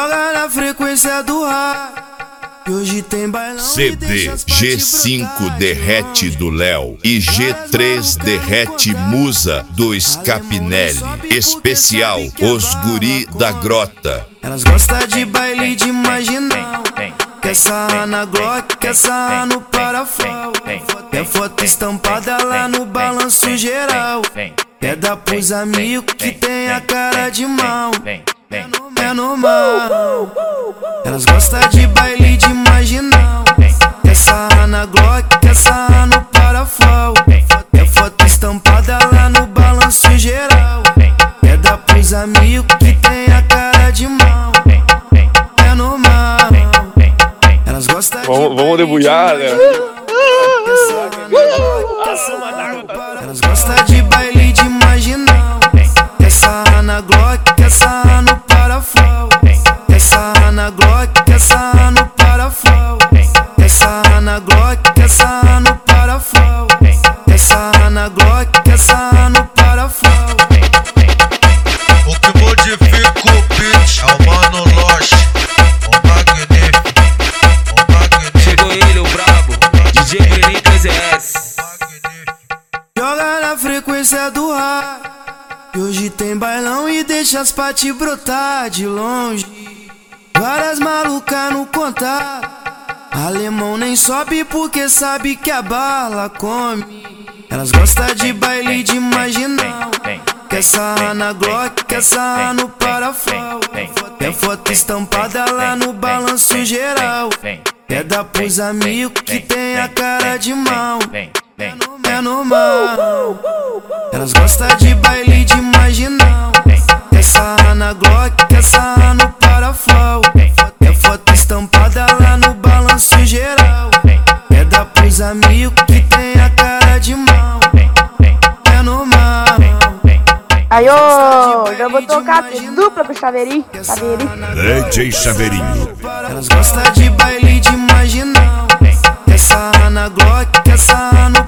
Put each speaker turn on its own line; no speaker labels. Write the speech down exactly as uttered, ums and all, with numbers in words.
Joga na frequência do rádio. Hoje tem bailão.
C D G cinco Derrete do Léo e G três Derrete Musa do Scapinelli. Especial Os Guri da Grota.
Elas gostam de baile de marginal. Quer sarrar na Glock, quer sarrar no parafal. Quer foto estampada lá no balanço geral. Quer dar pros amigos que tem a cara de mal. É normal. Elas gostam de baile de marginal. Quer sarrar na Glock, quer sarrar no parafal. Quer foto estampada lá no balanço geral. Quer dar pros amigos que tem a cara de mal. É normal. Elas gostam de
Vamos, vamos debulhar, né?
Elas gostam de baile de marginal. Quer sarrar na Glock, quer sarrar no parafal. Quer sarrar na Glock, quer sarrar no parafal. Quer sarrar na Glock, quer sarrar no parafal. Quer sarrar na Glock, quer sarrar no parafal.
O que modifica o beat é o Mano Lost, o magnífico, o magnífico.
Chegou ele, o brabo, D J Breninho três S.
Joga na frequência do rádio. Hoje tem bailão e deixa as pati brotar de longe. Várias malucas no contato. Alemão nem sobe porque sabe que a bala come. Elas gostam de baile de marginal. Quer sarrar na Glock, quer sarrar no parafal. Quer foto estampada lá no balanço geral. Quer dar pros amigos que tem a cara de mal. É normal. Elas gostam de baile de marginal. Quer sarrar na Glock, quer sarrar no parafal. Quer foto estampada lá no balanço geral. Quer dar pros amigos que tem a cara de mal. É normal.
Aí, ô, já vou tocar dupla pro Chaveirinho. Chaveirinho.
D J Chaveirinho.
Elas gostam de baile de marginal. Quer sarrar na Glock, quer sarrar no